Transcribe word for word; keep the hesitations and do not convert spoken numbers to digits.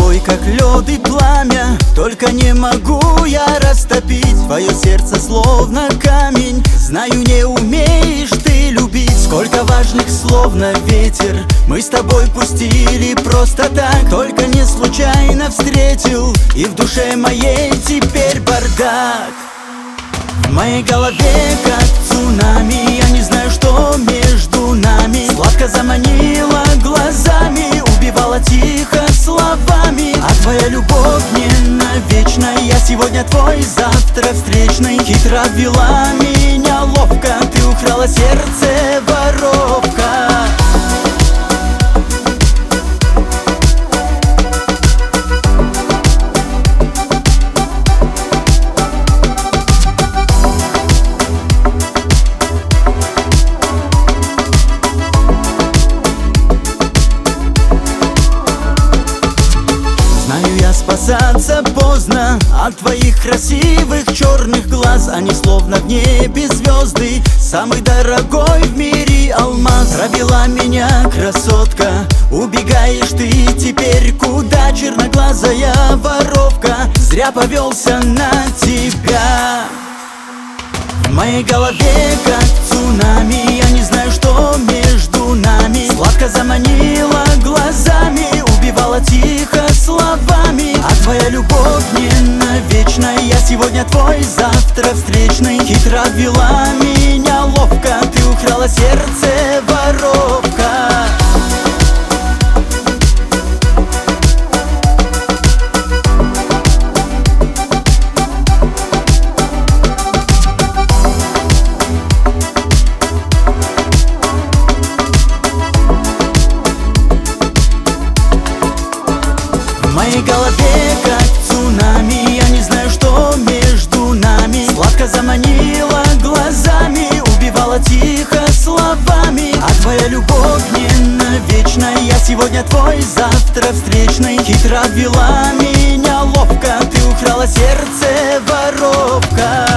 тобой как лед и пламя, только не могу я растопить твое сердце словно камень. Знаю, не умеешь ты любить. Сколько важных слов на ветер мы с тобой пустили просто так, только не случайно встретил, и в душе моей теперь бардак. В моей голове как цунами, я не знаю, что между нами. Сладко заманила глазами, убивала тихо словами. А твоя любовь не навечна, я сегодня твой, завтра встречный. Хитро обвела меня ловко, ты украла сердце, воровка. Спасаться поздно от твоих красивых черных глаз. Они словно в небе звезды, самый дорогой в мире алмаз. Провела меня красотка, убегаешь ты теперь куда, черноглазая воровка? Зря повелся на тебя. В моей голове как цунами, я не знаю, что между нами. Сладко заманила глазами, убивала тихо словами. А твоя любовь не навечна, я сегодня твой, завтра встречный. Хитро обвела меня ловко, ты украла сердце, воровка. В моей голове как цунами, я не знаю, что между нами. Сладко заманила глазами, убивала тихо словами. А твоя любовь не навечна, я сегодня твой, завтра встречный. Хитро обвела меня ловко, ты украла сердце, воровка.